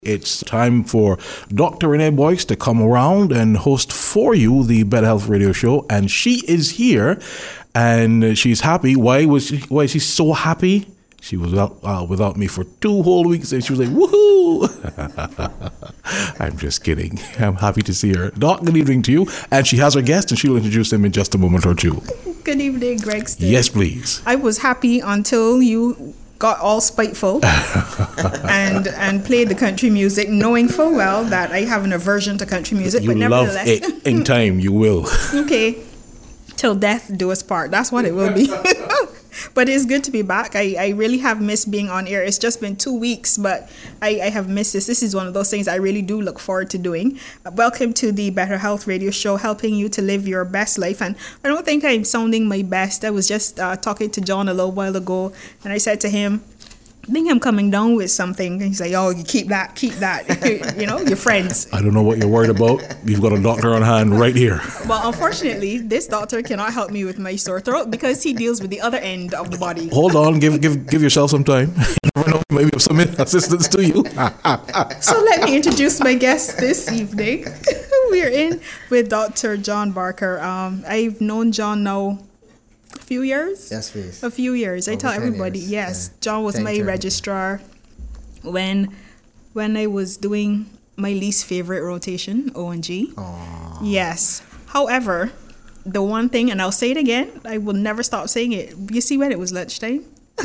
It's time for Dr. Renee Boyce to come around and host for you the Better Health Radio Show. And she is here and she's happy. Why is she so happy? She was without me for 2 whole weeks and she was like, woohoo! I'm just kidding. I'm happy to see her. Doc, good evening to you. And she has her guest and she'll introduce him in just a moment or two. Good evening, Gregston. Yes, please. I was happy until you got all spiteful and played the country music, knowing full well that I have an aversion to country music. You but love nevertheless, it in time, you will. Okay, till death do us part. That's what it will be. But it's good to be back. I really have missed being on air. It's just been 2 weeks, but I have missed this. This is one of those things I really do look forward to doing. Welcome to the Better Health Radio Show, helping you to live your best life. And I don't think I'm sounding my best. I was just talking to John a little while ago, and I said to him, I think I'm coming down with something. And he's like, oh, you keep that. You know, your friends. I don't know what you're worried about. You've got a doctor on hand right here. Well, unfortunately, this doctor cannot help me with my sore throat because he deals with the other end of the body. Hold on, give yourself some time. You never know, maybe have some assistance to you. So let me introduce my guest this evening. We're in with Dr. John Barker. I've known John now a few years. Yes, please. A few years. I tell everybody, years. yes. Yeah. John was my registrar when I was doing my least favorite rotation, O&G. Aww. Yes. However, the one thing, and I'll say it again, I will never stop saying it. You see when it was lunchtime?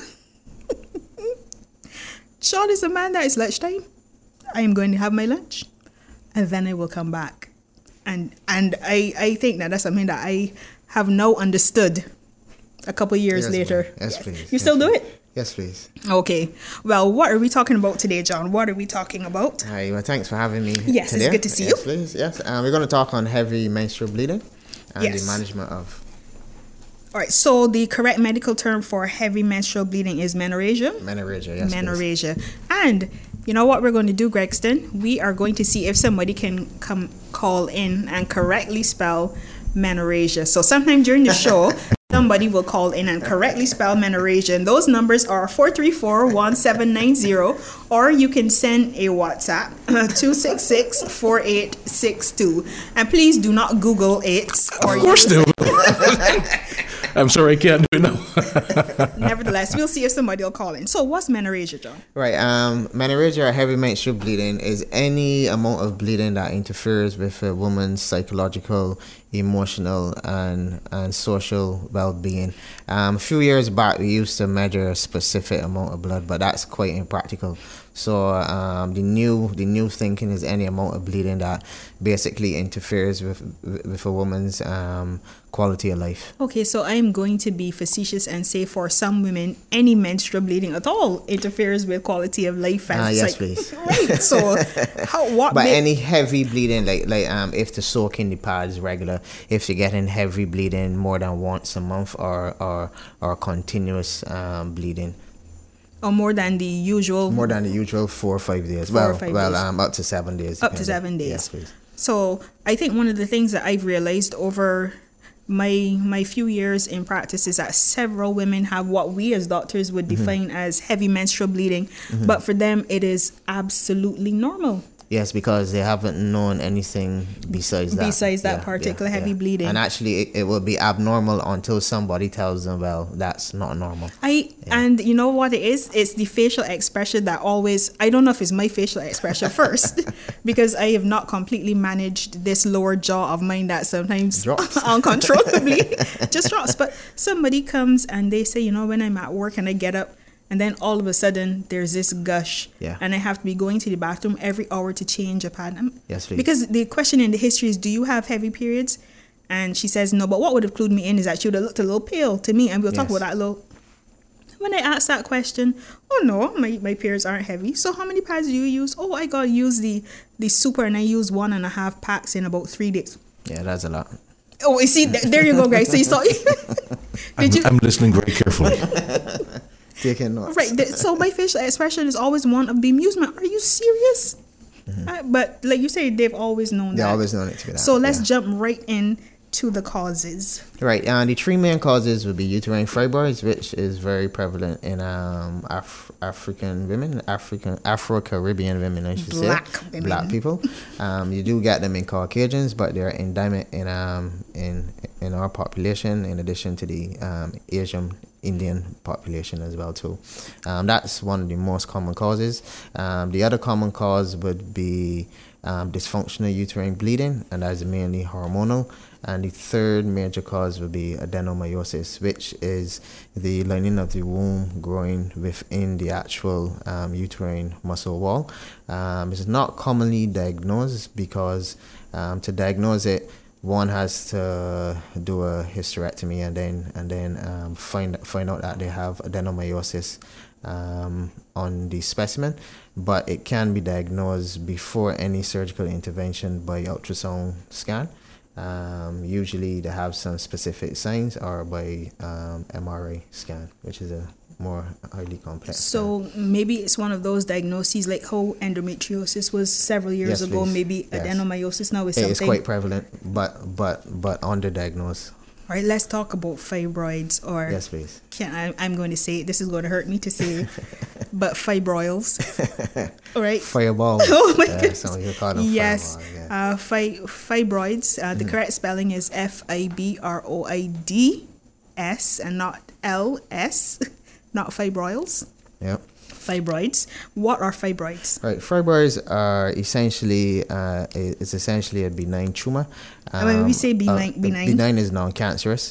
Sean is a man that is lunchtime. I am going to have my lunch and then I will come back. And I think that's something that I have now understood a couple years later. Yes, please. You still do it? Yes, please. Okay. Well, what are we talking about today, John? What are we talking about? Hi, well, thanks for having me. Yes, today. It's good to see you. Yes, please. Yes. We're going to talk on heavy menstrual bleeding and Yes. the management of. All right. So the correct medical term for heavy menstrual bleeding is menorrhagia. Menorrhagia, yes, Menorrhagia. And you know what we're going to do, Gregston? We are going to see if somebody can call in and correctly spell menorrhagia. So sometime during the show, somebody will call in and correctly spell menorrhagia. And those numbers are 434-1790, or you can send a WhatsApp 266-4862. And please do not Google it. Of course they will. I'm sorry, I can't do it now. Nevertheless, we'll see if somebody will call in. So what's menorrhagia, John? Right. Menorrhagia or heavy menstrual bleeding is any amount of bleeding that interferes with a woman's psychological, emotional, and social well-being. A few years back, we used to measure a specific amount of blood, but that's quite impractical. So the new thinking is any amount of bleeding that basically interferes with a woman's quality of life. Okay, so I am going to be facetious and say for some women, any menstrual bleeding at all interferes with quality of life. Yes, please. Right. So any heavy bleeding, like if the soaking the pads regular, if you're getting heavy bleeding more than once a month, or continuous bleeding. Or more than the usual? More than the usual 4 or 5 days. Up to 7 days. Up to 7 days. Yes, please. So I think one of the things that I've realized over my few years in practice is that several women have what we as doctors would define as heavy menstrual bleeding, but for them it is absolutely normal. Yes, because they haven't known anything besides that particular heavy bleeding. And actually, it will be abnormal until somebody tells them, well, that's not normal. And you know what it is? It's the facial expression that always, I don't know if it's my facial expression first, because I have not completely managed this lower jaw of mine that sometimes drops uncontrollably just drops. But somebody comes and they say, you know, when I'm at work and I get up, and then all of a sudden, there's this gush. Yeah. And I have to be going to the bathroom every hour to change a pad. Yes, please. Because the question in the history is, do you have heavy periods? And she says, no. But what would have clued me in is that she would have looked a little pale to me. And we'll talk about that a little. When I asked that question, oh, no, my periods aren't heavy. So how many pads do you use? Oh, I got to use the super, and I use 1.5 packs in about 3 days. Yeah, that's a lot. Oh, you see, there you go, guys. So you saw I'm listening very carefully. Taking notes. Right. So my facial expression is always one of bemusement. Are you serious? But like you say, they've always known that. They've always known it to be that. So let's jump right in to the causes. Right, and the three main causes would be uterine fibroids, which is very prevalent in African women, Afro-Caribbean women, I should Black say, women. Black people. You do get them in Caucasians, but they're endemic in our population, in addition to the Asian Indian population as well too. That's one of the most common causes. The other common cause would be dysfunctional uterine bleeding, and that's mainly hormonal. And the third major cause would be adenomyosis, which is the lining of the womb growing within the actual uterine muscle wall. It's not commonly diagnosed because to diagnose it, one has to do a hysterectomy and then find out that they have adenomyosis on the specimen, but it can be diagnosed before any surgical intervention by ultrasound scan. Usually they have some specific signs, or by MRI scan, which is a more highly complex. So maybe it's one of those diagnoses like how endometriosis was several years ago. Please. Maybe adenomyosis now is It something. is quite prevalent, but underdiagnosed. All right, let's talk about fibroids, or Yes, please. I'm going to say it. This is going to hurt me to say, but fibroils. All right. Fireball. Oh my goodness. Some people call them Yes. fireball, yeah. Fibroids. The correct spelling is Fibroids and not LS, not fibroils. Yep. Fibroids. What are fibroids? Right. Fibroids are essentially it's essentially a benign tumor. When we say benign. Benign is non-cancerous,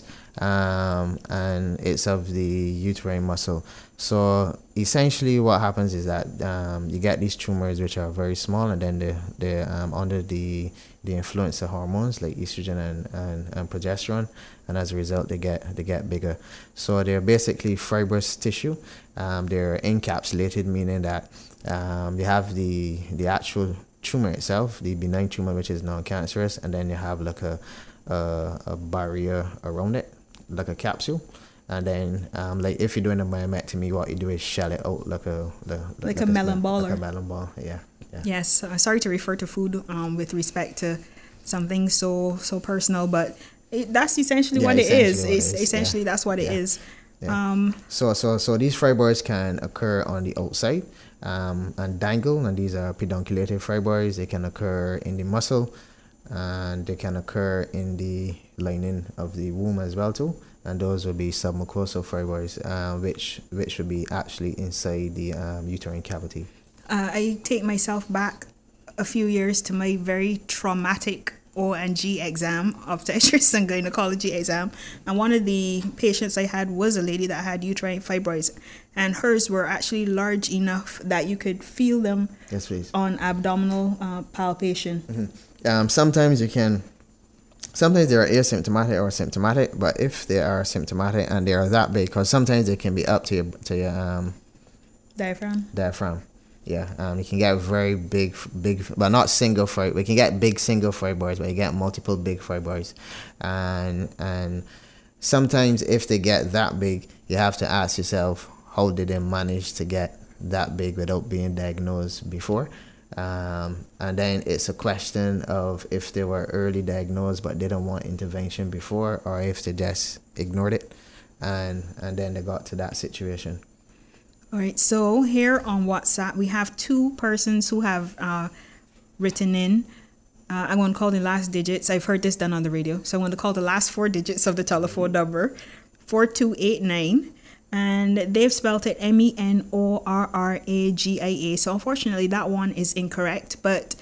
and it's of the uterine muscle. So essentially, what happens is that you get these tumors which are very small, and then they're under the influence of hormones like estrogen and progesterone, and as a result, they get bigger. So they're basically fibrous tissue. They're encapsulated, meaning that you have the actual tumor itself, the benign tumor, which is non-cancerous, and then you have like a barrier around it, like a capsule. And then, like if you're doing a myomectomy, what you do is shell it out like a melon ball. Like a melon ball, yeah. Yes, sorry to refer to food with respect to something so personal, but that's essentially what it is. Essentially, that's what it is. Yeah. So these fibroids can occur on the outside and dangle, and these are pedunculated fibroids. They can occur in the muscle, and they can occur in the lining of the womb as well too. And those would be submucosal fibroids, which would be actually inside the uterine cavity. I take myself back a few years to my very traumatic O&G exam, obstetrics and gynecology exam, and one of the patients I had was a lady that had uterine fibroids, and hers were actually large enough that you could feel them. Yes, please. On abdominal palpation. Mm-hmm. Sometimes they are asymptomatic or symptomatic, but if they are symptomatic and they are that big, because sometimes they can be up to your diaphragm. Yeah, you can get very big, but not single fibroid. We can get big single fibroids, but you get multiple big fibroids, and sometimes if they get that big, you have to ask yourself, how did they manage to get that big without being diagnosed before? And then it's a question of if they were early diagnosed but didn't want intervention before, or if they just ignored it, and then they got to that situation. All right, so here on WhatsApp, we have two persons who have written in. I'm going to call the last digits. I've heard this done on the radio. So I'm going to call the last four digits of the telephone number, 4289. And they've spelled it MENORRAGIA. So unfortunately, that one is incorrect. But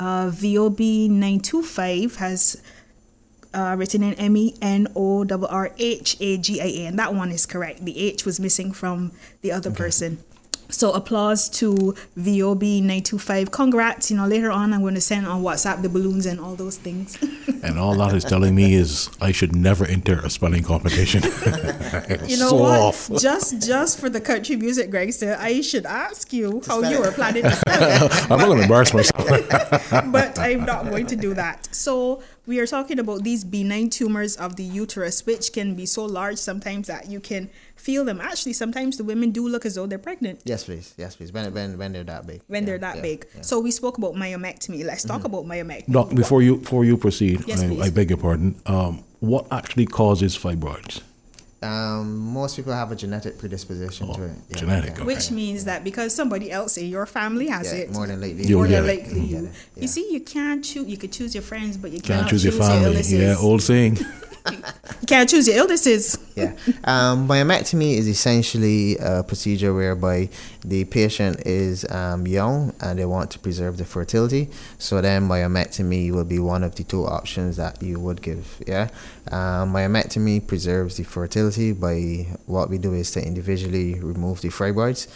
VOB925 has written in MENORRHAGIA, and that one is correct. The H was missing from the other person. So applause to VOB925. Congrats. Later on I'm going to send on WhatsApp the balloons and all those things. And all that is telling me is I should never enter a spelling competition. You know so what? off. Just for the country music, Gregster, I should ask you how you were planning to spell it. I'm not going to embarrass myself. But I'm not going to do that. So We are talking about these benign tumors of the uterus, which can be so large sometimes that you can feel them. Actually, sometimes the women do look as though they're pregnant. Yes, please. Yes, please. When they're that big. When they're that big. Yeah. So we spoke about myomectomy. Let's talk about myomectomy. Doc, before you proceed, Yes, please. I beg your pardon. What actually causes fibroids? Most people have a genetic predisposition to it. Yeah, genetic, yeah. okay. Which means that because somebody else in your family has Yeah, it, more than likely. You'll more get than it. likely you. Yeah. You see, you can't choose. You could choose your friends, but you Can't cannot choose your family. illnesses. Yeah, old saying. You can't choose your illnesses. Yeah. Myomectomy is essentially a procedure whereby the patient is young and they want to preserve the fertility. So then myomectomy will be one of the two options that you would give. Yeah. Myomectomy preserves the fertility by what we do is to individually remove the fibroids.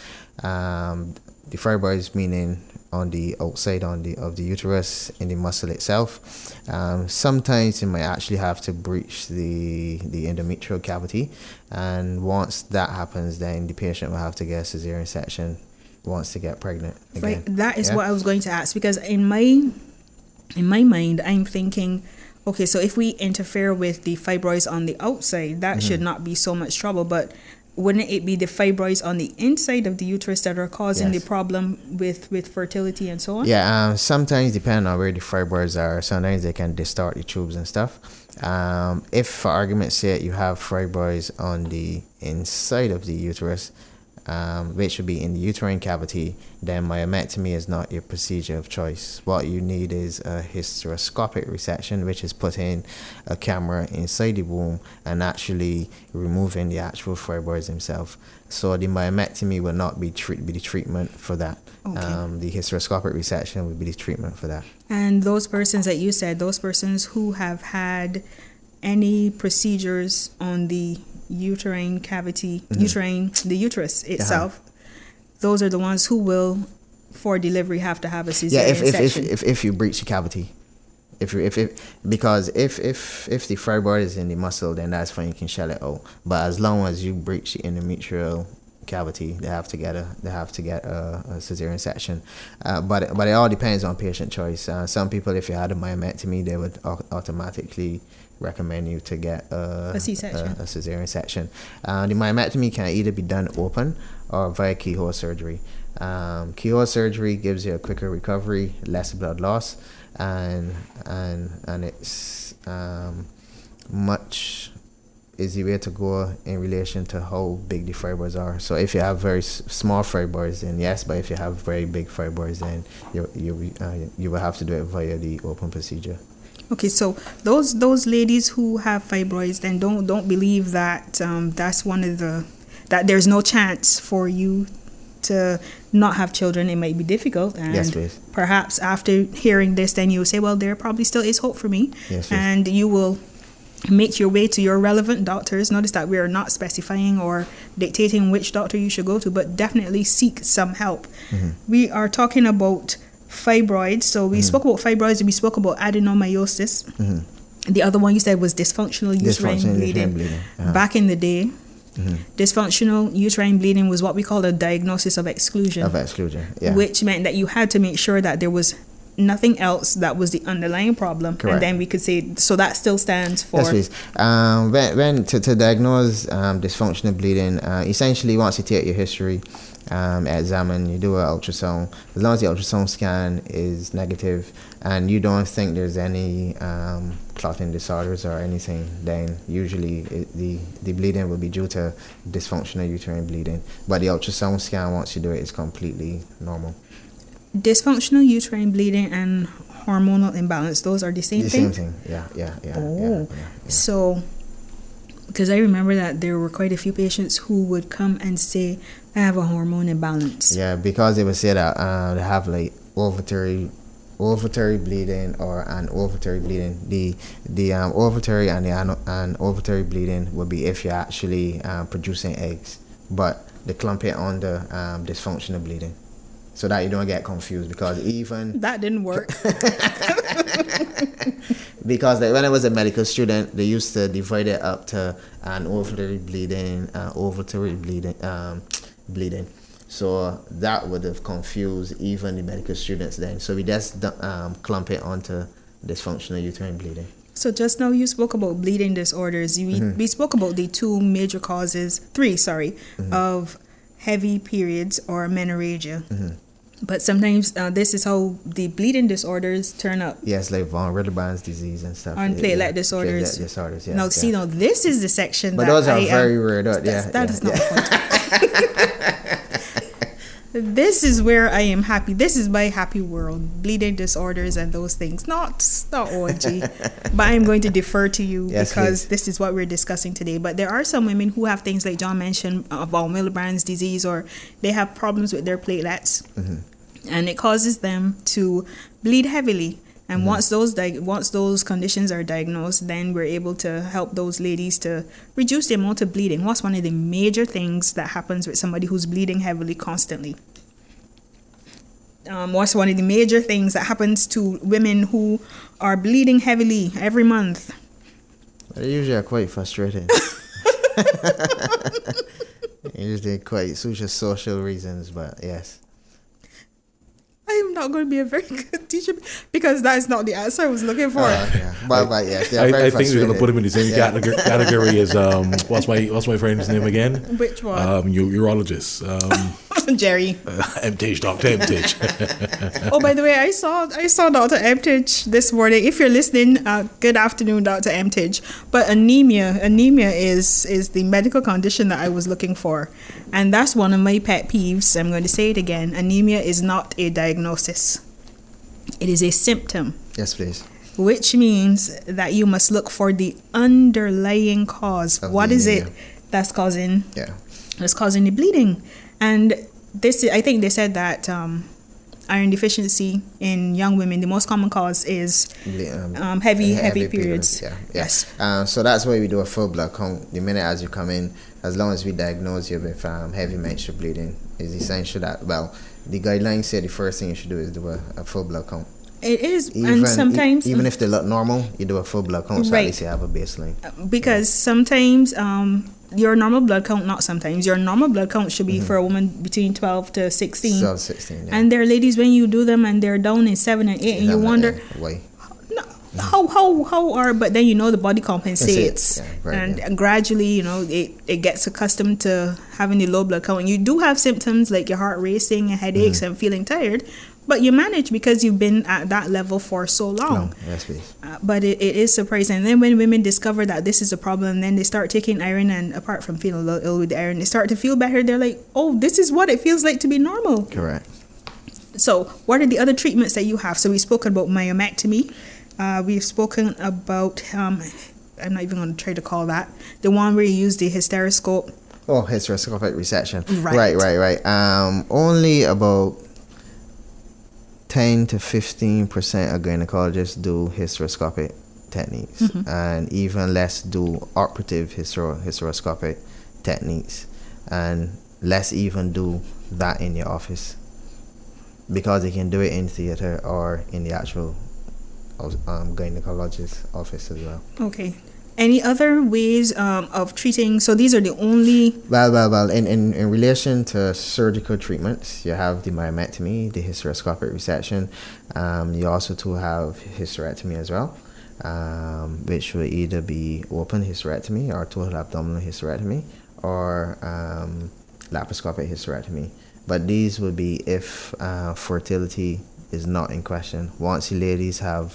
The fibroids meaning on the outside of the uterus in the muscle itself. Sometimes you might actually have to breach the endometrial cavity, and once that happens, then the patient will have to get a cesarean section once to get pregnant again. Right. That is what I was going to ask, because in my mind, I'm thinking, okay, so if we interfere with the fibroids on the outside, that should not be so much trouble, but wouldn't it be the fibroids on the inside of the uterus that are causing the problem with fertility and so on? Yeah, sometimes depending on where the fibroids are, sometimes they can distort the tubes and stuff. If, for argument's sake, you have fibroids on the inside of the uterus, which should be in the uterine cavity, then myomectomy is not your procedure of choice. What you need is a hysteroscopic resection, which is putting a camera inside the womb and actually removing the actual fibroids themselves. So the myomectomy will not be the treatment for that. Okay. The hysteroscopic resection would be the treatment for that. And those persons that you said, those persons who have had any procedures on the uterine cavity, the uterus itself, those are the ones who will, for delivery, have to have a cesarean section. If you breach the cavity, because if the fibroid is in the muscle, then that's fine, you can shell it out. But as long as you breach the endometrial cavity, they have to get a cesarean section. But it all depends on patient choice. Some people, if you had a myomectomy, they would automatically recommend you to get a C-section, a cesarean section. The myomectomy can either be done open or via keyhole surgery. Keyhole surgery gives you a quicker recovery, less blood loss, and it's much easy way to go in relation to how big the fibroids are. So if you have very small fibroids, then yes, but if you have very big fibroids, then you will have to do it via the open procedure. Okay, so those ladies who have fibroids, then don't believe that that's one of that there's no chance for you to not have children. It might be difficult, and yes, please. Perhaps after hearing this, then you'll say, well, there probably still is hope for me. Yes, please. And you will make your way to your relevant doctors. Notice that we are not specifying or dictating which doctor you should go to, but definitely seek some help. We are talking about fibroids. So we spoke about fibroids and we spoke about adenomyosis. The other one you said was dysfunctional uterine bleeding. Back in the day, dysfunctional uterine bleeding was what we call a diagnosis of exclusion. Yeah. Which meant that you had to make sure that there was nothing else that was the underlying problem. Correct. And then we could say, so that still stands for... Yes, please. When to diagnose dysfunctional bleeding, essentially once you take your history, examine, you do an ultrasound. As long as the ultrasound scan is negative and you don't think there's any clotting disorders or anything, then usually the bleeding will be due to dysfunctional uterine bleeding. But the ultrasound scan, once you do it, is completely normal. Dysfunctional uterine bleeding and hormonal imbalance, those are the same thing? The same thing, yeah. Yeah. So, because I remember that there were quite a few patients who would come and say, I have a hormone imbalance. Yeah, because they would say that they have like ovulatory bleeding or an ovulatory bleeding. The ovulatory and the ovulatory bleeding would be if you're actually producing eggs, but they clump it on the dysfunctional bleeding, so that you don't get confused, because even that didn't work. Because when I was a medical student, they used to divide it up to an ovulatory bleeding. So that would have confused even the medical students then. So we just clump it onto dysfunctional uterine bleeding. So just now you spoke about bleeding disorders. We spoke about the three, of heavy periods or menorrhagia. But sometimes this is how the bleeding disorders turn up. Yes, like von Willebrand's disease and stuff. On platelet disorders. Platelet disorders, yeah. Now, now this is the section but that those are very rare. That is not the point. This is where I am happy. This is my happy world. Bleeding disorders and those things. Not OG. But I'm going to defer to you because this is what we're discussing today. But there are some women who have things like John mentioned, von Willebrand's disease, or they have problems with their platelets. And it causes them to bleed heavily. And once those conditions are diagnosed, then we're able to help those ladies to reduce the amount of bleeding. What's one of the major things that happens with somebody who's bleeding heavily constantly? What's one of the major things that happens to women who are bleeding heavily every month? They usually are quite frustrated. Usually quite social reasons, but yes. I'm not going to be a very good teacher because that's not the answer I was looking for. But yes, they are I very think we're going to put him in the same category as what's my friend's name again? Which one? Urologist. Jerry. Dr. Emtich. Oh, by the way, I saw Dr. Emtich this morning. If you're listening, good afternoon, Dr. Emtich. But anemia is the medical condition that I was looking for. And that's one of my pet peeves. I'm going to say it again. Anemia is not a diagnosis. It is a symptom. Yes, please. Which means that you must look for the underlying cause. What is it that's causing the bleeding? And I think they said that iron deficiency in young women, the most common cause is heavy periods. Yes. So that's why we do a full blood count the minute as you come in. As long as we diagnose you with heavy menstrual bleeding, is essential that, the guidelines say the first thing you should do is do a full blood count. It is, and sometimes even if they look normal, you do a full blood count, so at least you have a baseline. Because sometimes your normal blood count, your normal blood count should be for a woman between 12 to 16. 12 to 16, yeah. And there are ladies when you do them and they're down in 7 and 8, and you wonder why. How are, but then the body compensates, and gradually it gets accustomed to having the low blood count. And you do have symptoms like your heart racing and headaches and feeling tired, but you manage because you've been at that level for so long. Yes, please. But it is surprising. And then when women discover that this is a problem, then they start taking iron, and apart from feeling a little ill with the iron, they start to feel better. They're like, oh, this is what it feels like to be normal. Correct. So what are the other treatments that you have? So we spoke about myomectomy. We've spoken about, I'm not even going to try to call that, the one where you use the hysteroscope. Oh, hysteroscopic resection. Right. Only about 10 to 15% of gynecologists do hysteroscopic techniques, and even less do operative hysteroscopic techniques, and less even do that in your office, because they can do it in theater or in the actual gynecologist's office as well. Okay. Any other ways of treating? So these are the only... Well. In relation to surgical treatments, you have the myomectomy, the hysteroscopic resection. You also have hysterectomy as well, which will either be open hysterectomy or total abdominal hysterectomy, or laparoscopic hysterectomy. But these would be if fertility is not in question. Once the ladies have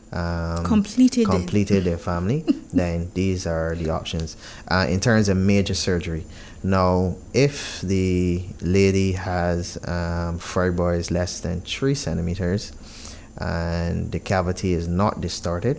completed their family, then these are the options. In terms of major surgery, now if the lady has fibroids less than 3 centimeters and the cavity is not distorted,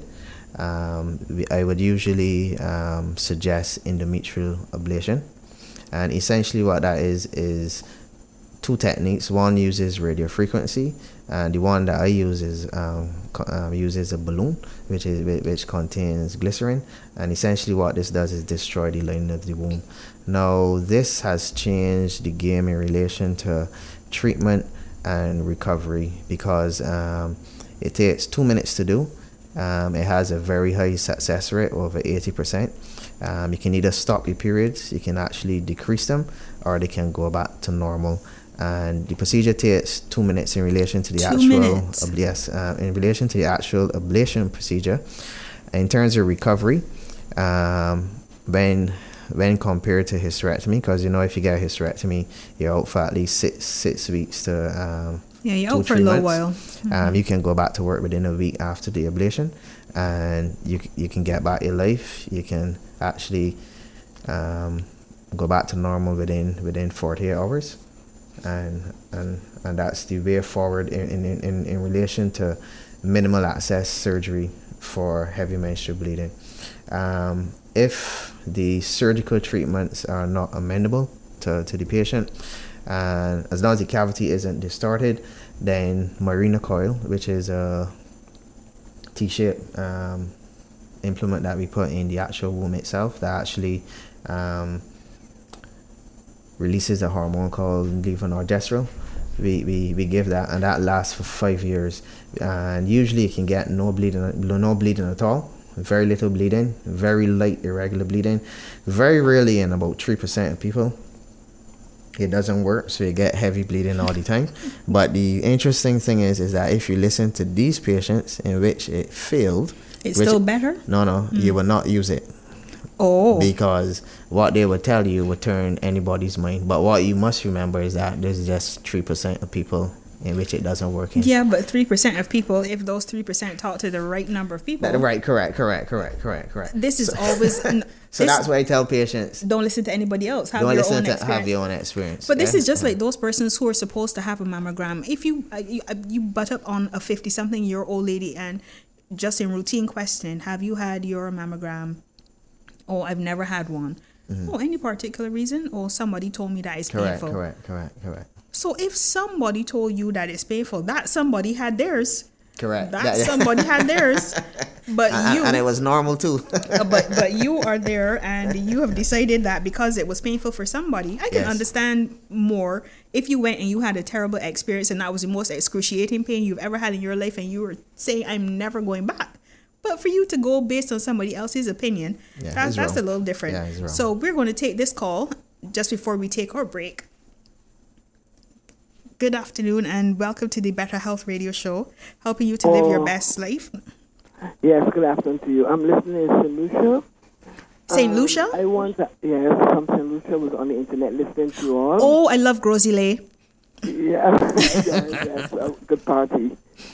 I would usually suggest endometrial ablation. And essentially what that is 2 techniques. One uses radiofrequency, and the one that I use is uses a balloon which contains glycerin, and essentially what this does is destroy the lining of the womb. Now this has changed the game in relation to treatment and recovery, because it takes 2 minutes to do. It has a very high success rate, over 80%. You can either stop your periods, you can actually decrease them, or they can go back to normal. And the procedure takes 2 minutes in relation to the in relation to the actual ablation procedure. In terms of recovery, when compared to hysterectomy, because if you get a hysterectomy, you're out for at least six weeks to you're out for a little while. You can go back to work within a week after the ablation, and you can get back your life. You can actually go back to normal within 48 hours, and that's the way forward in relation to minimal access surgery for heavy menstrual bleeding. If the surgical treatments are not amendable to the patient, and as long as the cavity isn't distorted, then Mirena coil, which is a T-shaped implement that we put in the actual womb itself, that actually releases a hormone called levonorgestrel. We give that, and that lasts for 5 years, and usually you can get no bleeding at all, very little bleeding, very light irregular bleeding. Very rarely, in about 3% of people, it doesn't work, so you get heavy bleeding all the time. But the interesting thing is that if you listen to these patients in which it failed, it's still better. No, you will not use it. Oh. Because what they would tell you would turn anybody's mind. But what you must remember is that there's just 3% of people in which it doesn't work in. Yeah, but 3% of people, if those 3% talk to the right number of people. Right, correct. This is always... So that's why I tell patients... Don't listen to anybody else. Have your own experience. But this is just like those persons who are supposed to have a mammogram. If you butt up on a 50-something-year-old lady and just in routine questioning, have you had your mammogram? Oh, I've never had one. Mm-hmm. Oh, any particular reason? Or somebody told me that it's painful. Correct. So if somebody told you that it's painful, that somebody had theirs. Correct. Somebody had theirs. But and it was normal too. but you are there and you have decided that because it was painful for somebody. I can understand more if you went and you had a terrible experience and that was the most excruciating pain you've ever had in your life and you were saying, I'm never going back. But for you to go based on somebody else's opinion, that's a little different. Yeah, it's wrong. So we're going to take this call just before we take our break. Good afternoon and welcome to the Better Health Radio Show, helping you to live your best life. Yes, good afternoon to you. I'm listening to St. Lucia. St. Lucia? Yes, from St. Lucia, was on the internet listening to you all. Oh, I love Grosile. Yes, good party.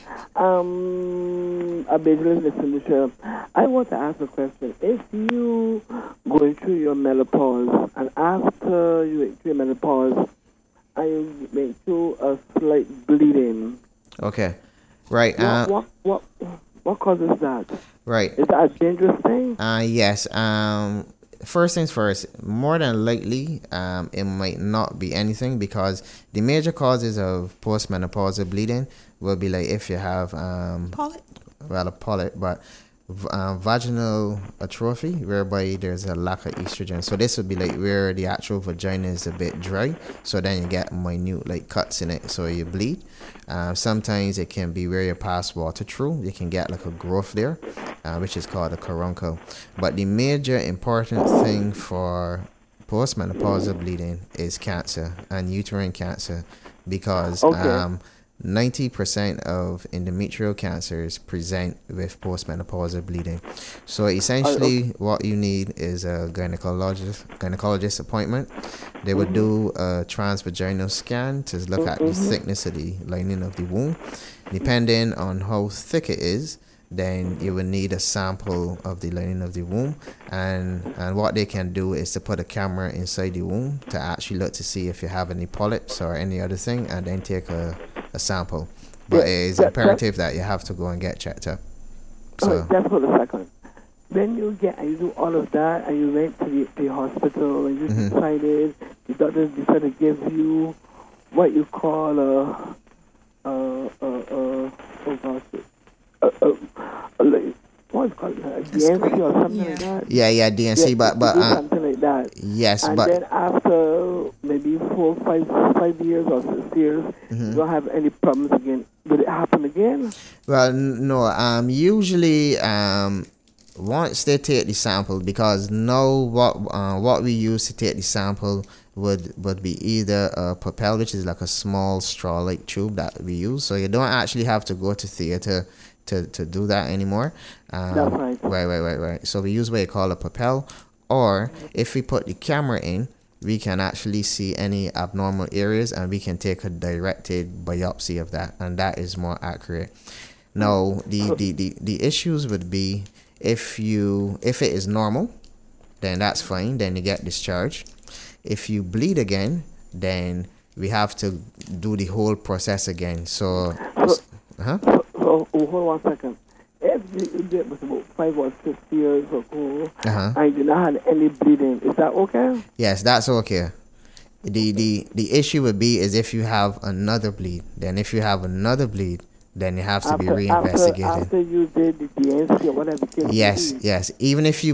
I've been listening to St. Lucia. I want to ask a question. If you going through your menopause and after you went through your menopause, and you went through a slight bleeding. Okay, right. What causes that? Right. Is that a dangerous thing? Yes. First things first, more than likely, it might not be anything because the major causes of postmenopausal bleeding will be like if you have polyp. Well, a polyp, but vaginal atrophy, whereby there's a lack of estrogen. So this would be like where the actual vagina is a bit dry, so then you get minute like cuts in it, so you bleed. Sometimes it can be where you pass water through. You can get like a growth there, which is called a carbuncle. But the major important thing for postmenopausal bleeding is cancer and uterine cancer, because 90% of endometrial cancers present with postmenopausal bleeding. So essentially what you need is a gynecologist appointment. They would do a transvaginal scan to look at the thickness of the lining of the womb. Depending on how thick it is, then you will need a sample of the lining of the womb, and what they can do is to put a camera inside the womb to actually look to see if you have any polyps or any other thing, and then take a sample. But it is imperative that you have to go and get checked up. So just hold a second. When you do all of that and you went to the hospital and you decided, the doctors decided to give you what you call what is it called? DNC or something like that? Yeah, DNC, but something like that. Yes, and but then after maybe 5 years or 6 years, you don't have any problems again. Will it happen again? Well, no. Usually, once they take the sample, because now what we use to take the sample would be either a Propel, which is like a small straw-like tube that we use. So you don't actually have to go to theater to do that anymore. That's right. Right. So we use what you call a Propel, or if we put the camera in, we can actually see any abnormal areas and we can take a directed biopsy of that, and that is more accurate. Now, the issues would be if it is normal, then that's fine, then you get discharged. If you bleed again, then we have to do the whole process again. So hold on 1 second. If it was about 5 or 6 years ago, and you not had any bleeding, is that okay? Yes, that's okay. The issue would be is if you have another bleed. Then if you have another bleed, then you have to be reinvestigated. After you did the DNC or whatever. Yes. Even if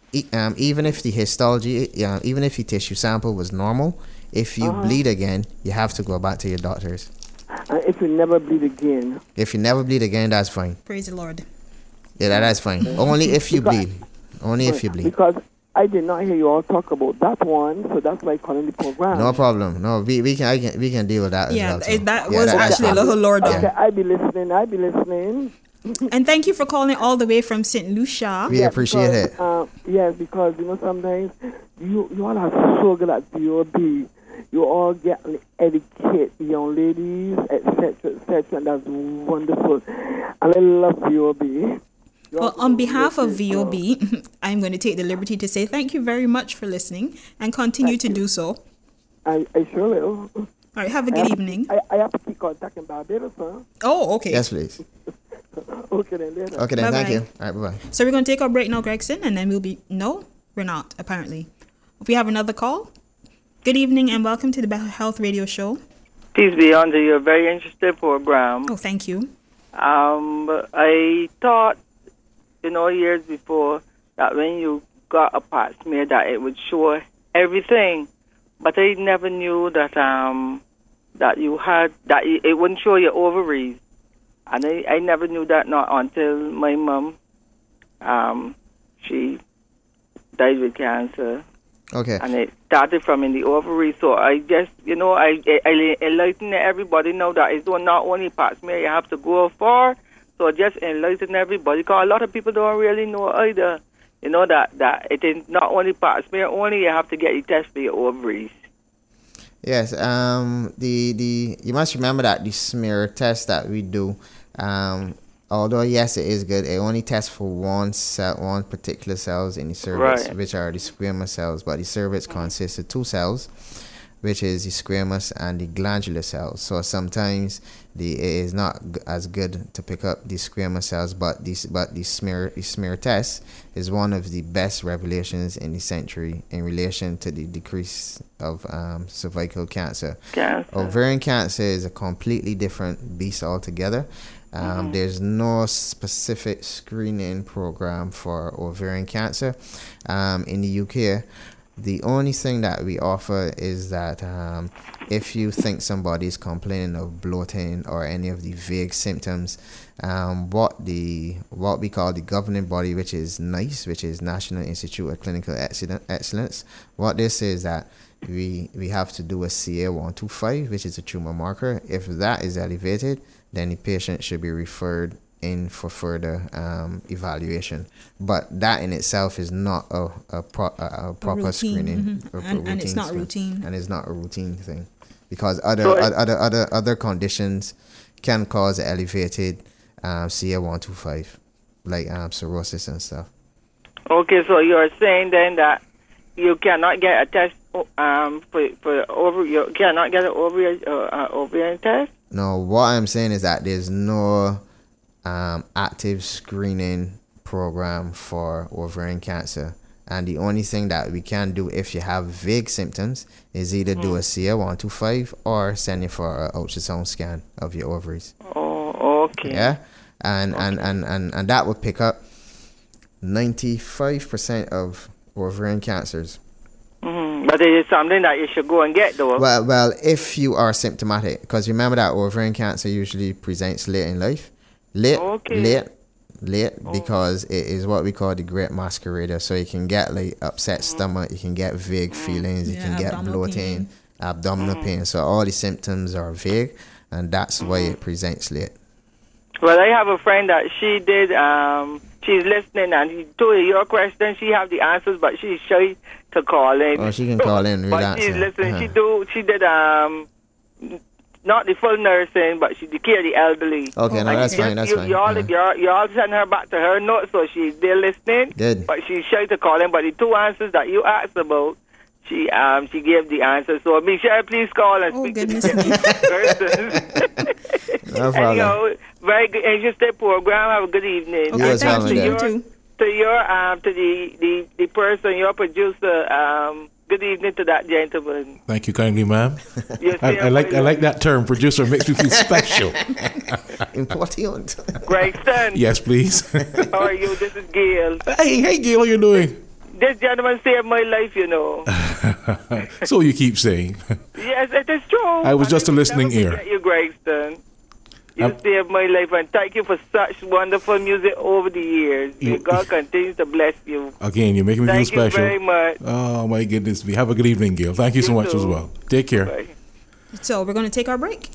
the histology, even if the tissue sample was normal, if you bleed again, you have to go back to your doctors. And if you never bleed again? If you never bleed again, that's fine. Praise the Lord. Yeah, that's fine. Only if you bleed. Only if you bleed. Because I did not hear you all talk about that one, so that's why I'm calling the program. No problem. No, we can deal with that as well. Yeah, that was actually a little lower down. Okay, I be listening. And thank you for calling all the way from St. Lucia. We appreciate it. Yes, because sometimes you all are so good at VOB. You all get educate young ladies, etc., and that's wonderful. And I love VOB. Well, on behalf of VOB, I'm going to take the liberty to say thank you very much for listening and continue to do so. I sure will. All right, have a good evening. I have to keep contacting Barbados, huh? Oh, okay. Yes, please. Okay, then later. Okay, then, Bye-bye. thank you. All right, bye-bye. So we're going to take our break now, Gregson, and then No, we're not, apparently. If we have another call, good evening and welcome to the Better Health Radio Show. Peace be unto you. Very interesting program. Oh, thank you. I thought, years before, that when you got a pap smear that it would show everything, but I never knew that it wouldn't show your ovaries, and I never knew that not until my mom, she died with cancer. Okay. And it started from in the ovary. So I guess, I enlighten everybody now that it's not only pap smear you have to go for. So just enlighten everybody, because a lot of people don't really know either, that it is not only pap smear, only you have to get the test for your ovaries. Yes, you must remember that the smear test that we do, although yes, it is good, it only tests for one particular cells in the cervix, which are the squamous cells, but the cervix consists of 2 cells, which is the squamous and the glandular cells. So sometimes it is not as good to pick up the squamous cells, but the smear test is one of the best revelations in the century in relation to the decrease of cervical cancer. Ovarian cancer is a completely different beast altogether. There's no specific screening program for ovarian cancer. In the UK, the only thing that we offer is that if you think somebody's complaining of bloating or any of the vague symptoms, what we call the governing body, which is NICE, which is National Institute of Clinical Excellence, what this is that we have to do a CA125, which is a tumor marker. If that is elevated, then the patient should be referred in for further evaluation. But that in itself is not a proper screening. And it's not routine. And it's not a routine thing, because other conditions can cause elevated CA125, like cirrhosis and stuff. Okay, so you're saying then that you cannot get a test for ovary. You cannot get an ovarian test. No, what I'm saying is that there's no active screening program for ovarian cancer, and the only thing that we can do if you have vague symptoms is either do a CA125 or send you for an ultrasound scan of your ovaries. Oh, okay. Yeah, and that would pick up 95% of ovarian cancers. But it is something that you should go and get, though. Well, if you are symptomatic, because remember that ovarian cancer usually presents late in life. Late late because it is what we call the great masquerader. So you can get like upset stomach, you can get vague feelings, you can get bloating, abdominal pain. So all the symptoms are vague, and that's why it presents late. Well, I have a friend that she did, she's listening, and to your question, she have the answers, but she's shy to call in. Oh, she can call in. But she's listening. She did, not the full nursing, but she care the elderly. Okay, no, that's fine. That's fine. You all send her back to her notes, so she's there listening. Good. But she's shy to call in. But the two answers that you asked about, she gave the answer. So be sure, please call and speak to the person. No problem. Anyhow, very good, interesting program. Have a good evening. Okay, yes, thank you. To the person, your producer. Good evening to that gentleman. Thank you kindly, ma'am. I like that term. Producer makes me feel special. Important. Gregston. Yes, please. How are you? This is Gail. Hey, Gail, how you doing? This gentleman saved my life, you know. So you keep saying. Yes, it is true. I was just a listening ear. You, Gregston. You saved my life, and thank you for such wonderful music over the years. May God continues to bless you. Again, you're making me feel special. Thank you very much. Oh, my goodness. Have a good evening, Gail. Thank you so much as well. Take care. Bye. So we're going to take our break.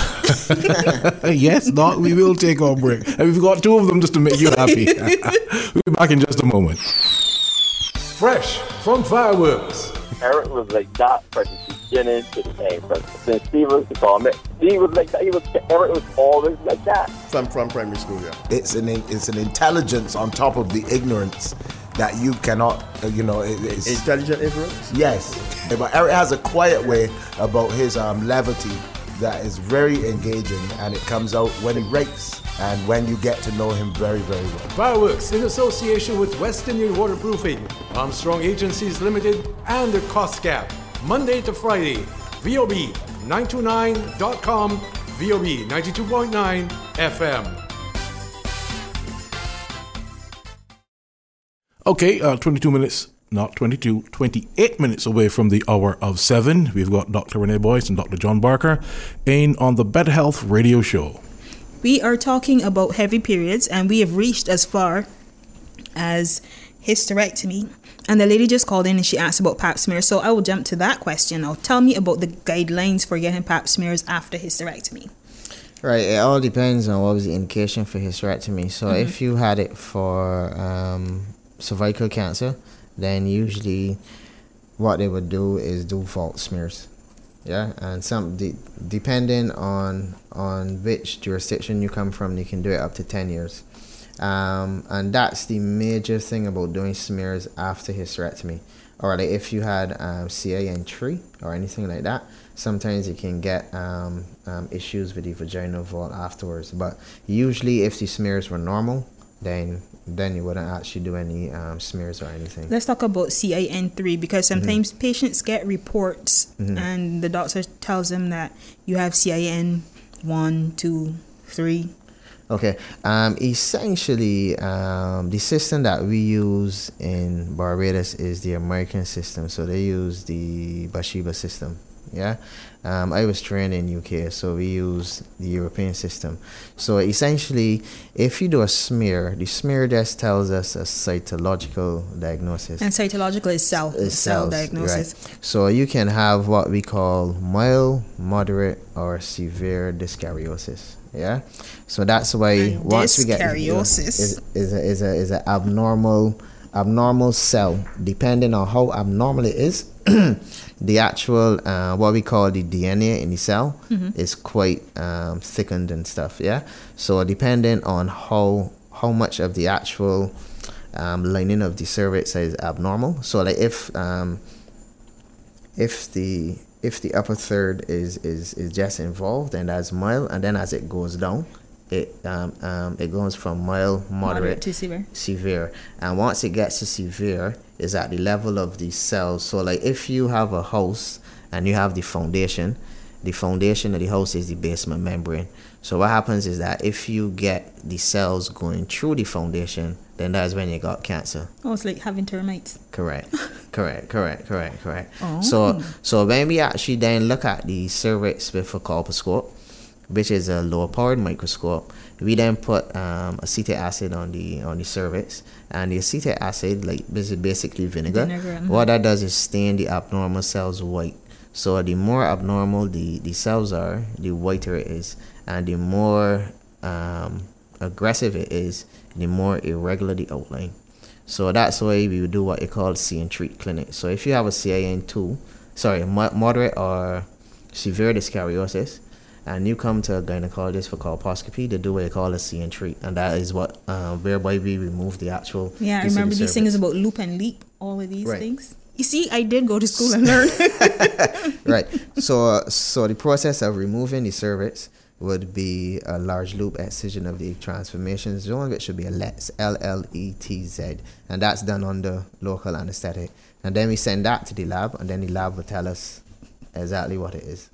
Yes, Doc, we will take our break. And we've got two of them just to make you happy. We'll be back in just a moment. Fresh from Fireworks. Eric was like that from the beginning to the end. Since Steve was the comment, he was like that. Eric was always like that. From primary school, yeah. It's an intelligence on top of the ignorance that you cannot, it's intelligent ignorance. Yes, but Eric has a quiet way about his levity that is very engaging, and it comes out when he rates and when you get to know him very, very well. Fireworks in association with Western Union Waterproofing, Armstrong Agencies Limited, and the Cost Gap. Monday to Friday, VOB929.com, VOB 92.9 FM. Okay, 22 minutes. Not 22, 28 minutes away from the hour of 7. We've got Dr. Renee Boyce and Dr. John Barker in on the Better Health Radio Show. We are talking about heavy periods, and we have reached as far as hysterectomy. And the lady just called in and she asked about pap smears. So I will jump to that question now. Tell me about the guidelines for getting pap smears after hysterectomy. Right, it all depends on what was the indication for hysterectomy. So if you had it for cervical cancer, then usually what they would do is do false smears. Yeah, and depending on which jurisdiction you come from, you can do it up to 10 years. And that's the major thing about doing smears after hysterectomy. Or like if you had CIN3 or anything like that, sometimes you can get issues with the vaginal vault afterwards. But usually if the smears were normal, then you wouldn't actually do any smears or anything. Let's talk about CIN3, because sometimes patients get reports and the doctor tells them that you have CIN 1, 2, 3. Okay. Essentially, the system that we use in Barbados is the American system. So they use the Bathsheba system. Yeah. I was trained in UK, so we use the European system. So essentially, if you do a smear, the smear just tells us a cytological diagnosis. And cytological is cell diagnosis. Right. So you can have what we call mild, moderate, or severe dyskaryosis. Yeah. So that's why once we get dyskaryosis is an abnormal cell. Depending on how abnormal it is, the actual what we call the DNA in the cell is quite thickened and stuff. Yeah. So depending on how much of the actual lining of the cervix is abnormal. So like if the upper third is just involved, and that's mild, and then as it goes down, it goes from mild, moderate to severe. And once it gets to severe, is at the level of the cells. So like if you have a house and you have the foundation of the house is the basement membrane. So what happens is that if you get the cells going through the foundation, then that's when you got cancer. Oh, it's like having termites. Correct. Oh. So when we actually then look at the cervix with a colposcope, which is a low-powered microscope. We then put acetic acid on the cervix, and the acetic acid, like this is basically vinegar. What that does is stain the abnormal cells white. So the more abnormal the cells are, the whiter it is, and the more aggressive it is, the more irregular the outline. So that's why we would do what you call see and treat clinic. So if you have a moderate or severe dyskaryosis, and you come to a gynecologist for colposcopy, they do what they call a see and treat, and that is what whereby we remove the actual. Yeah, I remember these things about loop and leap, all of these things. You see, I did go to school and learn. Right. So the process of removing the cervix would be a large loop excision of the transformation zone, which should be a LETZ, LLETZ, and that's done under local anesthetic. And then we send that to the lab, and then the lab will tell us exactly what it is.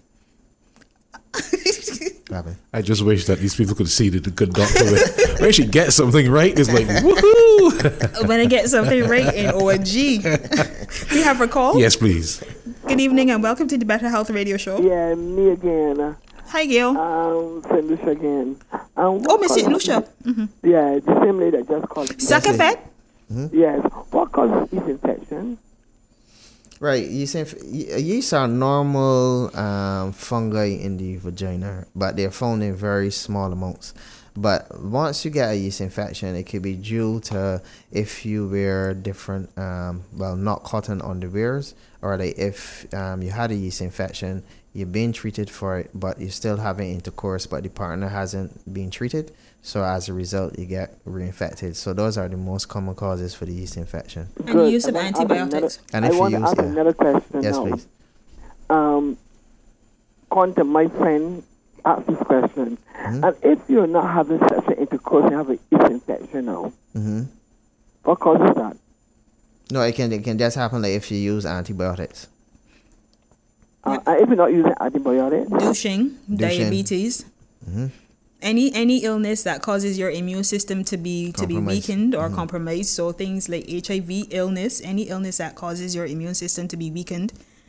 I just wish that these people could see that the good doctor when she gets something right is like woohoo. When I get something right in ONG. We have a call? Yes, please. Good evening and welcome to the Better Health Radio Show. Yeah, me again. Hi, Gail. St. Lucia again. Miss St. Lucia. Mm-hmm. Yeah, the same lady that just called. Sakafet? Mm-hmm. Yes. What causes yeast infection? Right, yeast are normal fungi in the vagina, but they're found in very small amounts. But once you get a yeast infection, it could be due to if you wear different, not cotton underwears, or like if you had a yeast infection, you're being treated for it, but you're still having intercourse, but the partner hasn't been treated. So as a result, you get reinfected. So those are the most common causes for the yeast infection. And the use of antibiotics. I want to ask another question. Yes, now. please. Content, my friend asked this question. Mm-hmm. And if you're not having sexual intercourse, you have a yeast infection now. Mm-hmm. What causes that? No, it can just happen like if you use antibiotics. If you're not using antibiotics? Douching. Diabetes. Mm-hmm. Any illness that causes your immune system to be weakened or compromised. So things like HIV illness, any illness that causes your immune system to be weakened.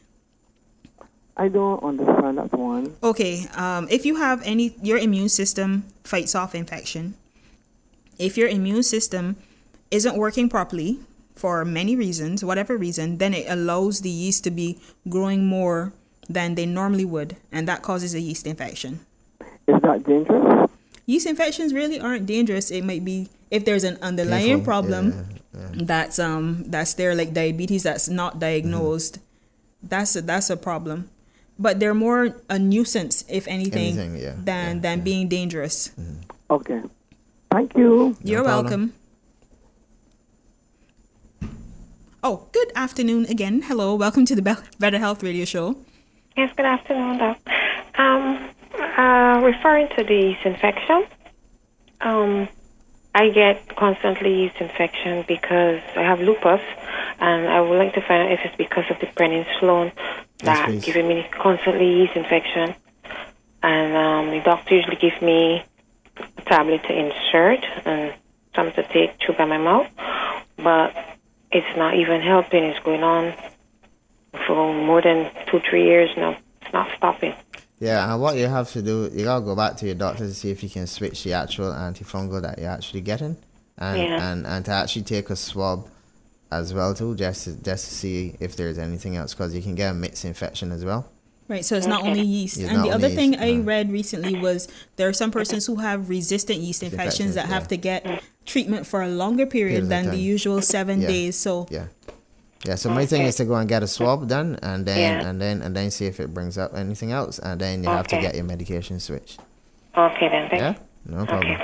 I don't understand that one. Okay, if you have your immune system fights off infection. If your immune system isn't working properly for many reasons, whatever reason, then it allows the yeast to be growing more than they normally would, and that causes a yeast infection. Is that dangerous? Yeast infections really aren't dangerous. It might be if there's an underlying problem that's there, like diabetes that's not diagnosed. Mm-hmm. That's a problem. But they're more a nuisance, if anything than being dangerous. Mm-hmm. Okay. Thank you. You're welcome. Oh, good afternoon again. Hello. Welcome to the Better Health Radio Show. Yes, good afternoon, Doc. Referring to the yeast infection, I get constantly yeast infection because I have lupus, and I would like to find out if it's because of the prednisolone that giving me constantly yeast infection. And the doctor usually gives me a tablet to insert and some to take through by my mouth, but it's not even helping. It's going on for more than 2-3 years now. It's not stopping. Yeah, and what you have to do, you gotta go back to your doctor to see if you can switch the actual antifungal that you're actually getting, and to actually take a swab as well too, just to see if there's anything else, because you can get a mixed infection as well. Right, so it's not only yeast. And the other thing I read recently was there are some persons who have resistant yeast infections that have to get treatment for a longer period than the usual 7 days. So so my thing is to go and get a swab done, and then see if it brings up anything else, and then you have to get your medication switched. Okay, then. Thank you. No problem.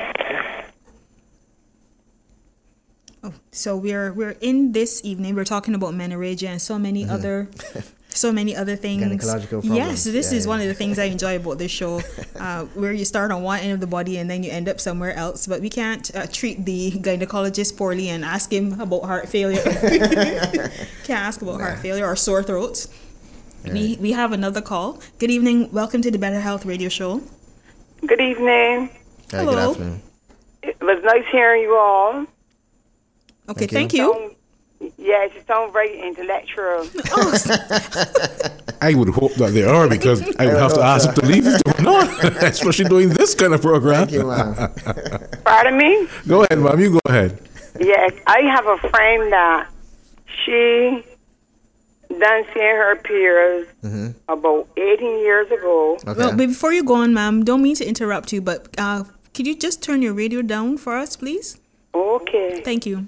Oh, so we're in this evening. We're talking about menorrhagia and so many other things. Gynecological problems. Yes, this is one of the things I enjoy about this show, where you start on one end of the body and then you end up somewhere else. But we can't treat the gynecologist poorly and ask him about heart failure. Can't ask about heart failure or sore throats. Right. We have another call. Good evening. Welcome to the Better Health Radio Show. Good evening. Hello. Good afternoon. It was nice hearing you all. Okay, thank you. Yes, you sound very intellectual. I would hope that they are, because I would have to ask them to leave if they were not, especially doing this kind of program. Thank you, ma'am. Pardon me? Go ahead, ma'am. You go ahead. Yes, I have a friend that she done seen her peers about 18 years ago. Okay. Well, before you go on, ma'am, don't mean to interrupt you, but could you just turn your radio down for us, please? Okay. Thank you.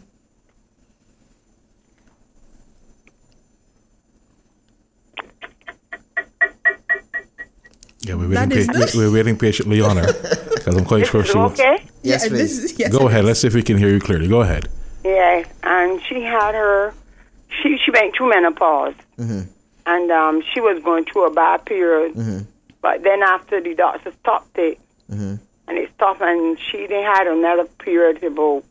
Yeah, we're That waiting, is we're waiting patiently on her, because I'm quite sure she will. Okay? Yes, Yeah, please. yes, Go it ahead. is. Let's see if we can hear you clearly. Go ahead. Yes, and she had her, she went through menopause. And she was going through a bad period. But then after the doctor stopped it, and it stopped, and she didn't have another period about,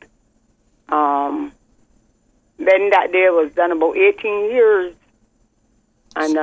then that day was done about 18 years. And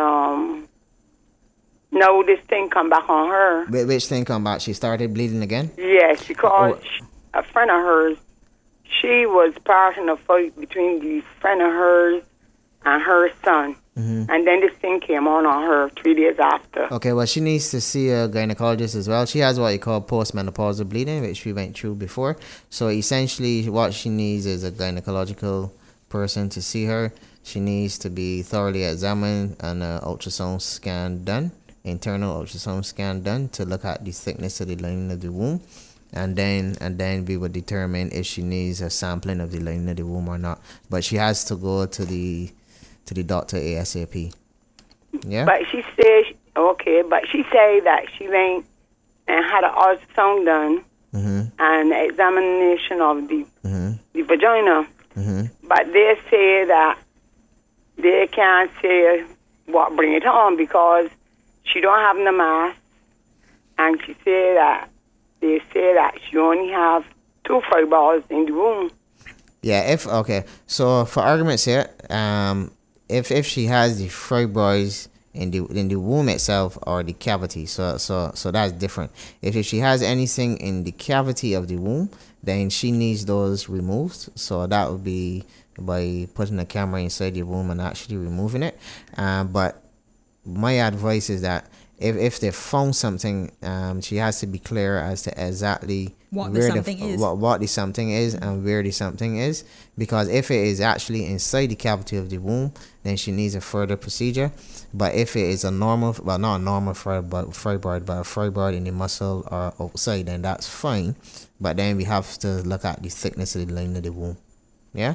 now this thing come back on her. Which thing come back? She started bleeding again? Yes, because a friend of hers, she was part in a fight between the friend of hers and her son. And then this thing came on her 3 days after. Okay, well, she needs to see a gynecologist as well. She has what you call postmenopausal bleeding, which we went through before. So essentially, what she needs is a gynecological person to see her. She needs to be thoroughly examined and an ultrasound scan done, internal ultrasound scan done to look at the thickness of the lining of the womb. And then we would determine if she needs a sampling of the lining of the womb or not. But she has to go to the doctor ASAP. Yeah. But she said, but she said that she went and had an ultrasound done and examination of the vagina. But they say that they can't say what bring it on because she don't have no mass, and she say that they say that she only have 2 fibroids in the womb. Yeah. So for argument's sake, if she has the fibroids in the womb itself or the cavity, so that's different. If she has anything in the cavity of the womb, then she needs those removed. So that would be by putting a camera inside the womb and actually removing it. But my advice is that if they found something, she has to be clear as to exactly what the something is and where the something is, because if it is actually inside the cavity of the womb, then she needs a further procedure. But if it is not a normal fibroid, but a fibroid in the muscle or outside, then that's fine. But then we have to look at the thickness of the lining of the womb. Yeah.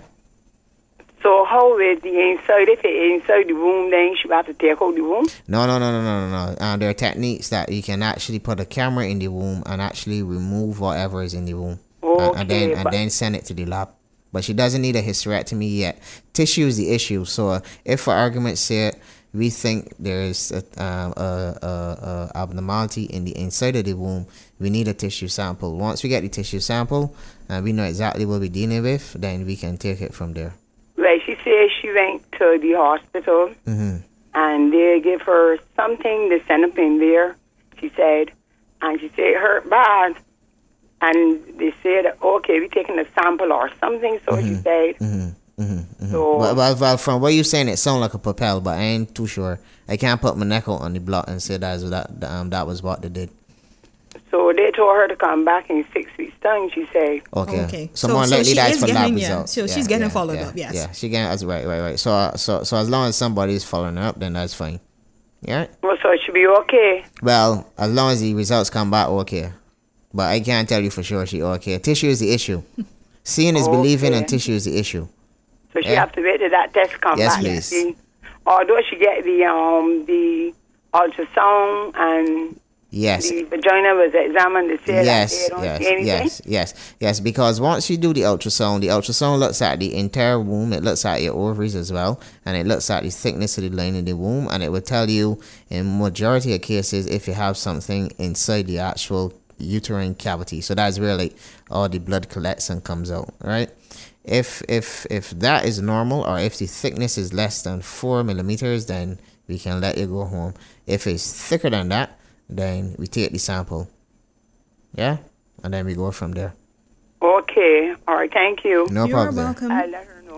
So how is the inside? If it's inside the womb, then she have to take out the womb? No. There are techniques that you can actually put a camera in the womb and actually remove whatever is in the womb. Okay, and then send it to the lab. But she doesn't need a hysterectomy yet. Tissue is the issue. So if for argument's sake, we think there is a abnormality in the inside of the womb, we need a tissue sample. Once we get the tissue sample and we know exactly what we're dealing with, then we can take it from there. Well, she said she went to the hospital and they give her something to send up in there, she said. And she said it hurt bad. And they said, okay, we're taking a sample or something, so she said. So, well, from what you're saying, it sounds like a propel, but I ain't too sure. I can't put my neck out on the block and say that was what they did. So they told her to come back in 6 weeks' time, she said. Okay. So more likely that's for lab results. So she's getting followed up, yes. Yeah, she getting, right. So as long as somebody's following her up, then that's fine. Yeah? Well, so it should be okay. Well, as long as the results come back, okay. But I can't tell you for sure she okay. Tissue is the issue. Seeing is believing, and tissue is the issue. So she have to wait till that test come back. Yes, please. Although she get the ultrasound and the vagina was examined to say that they don't see anything. Yes. Because once you do the ultrasound looks at the entire womb. It looks at your ovaries as well, and it looks at the thickness of the lining of the womb, and it will tell you in majority of cases if you have something inside the actual uterine cavity. So that's really all the blood collects and comes out, right? If that is normal, or if the thickness is less than 4 millimeters, then we can let you go home. If it's thicker than that, then we take the sample. Yeah? And then we go from there. Okay. All right. Thank you. No problem. You're welcome. I let her know.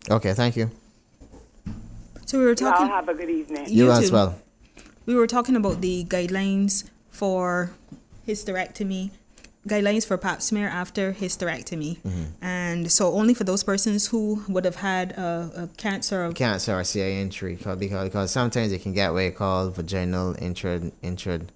Okay, thank you. So we were talking. Y'all have a good evening. You as too. well. We were talking about the guidelines for hysterectomy, guidelines for pap smear after hysterectomy. And so only for those persons who would have had a cancer or CA entry, because sometimes it can get what you call vaginal epithelial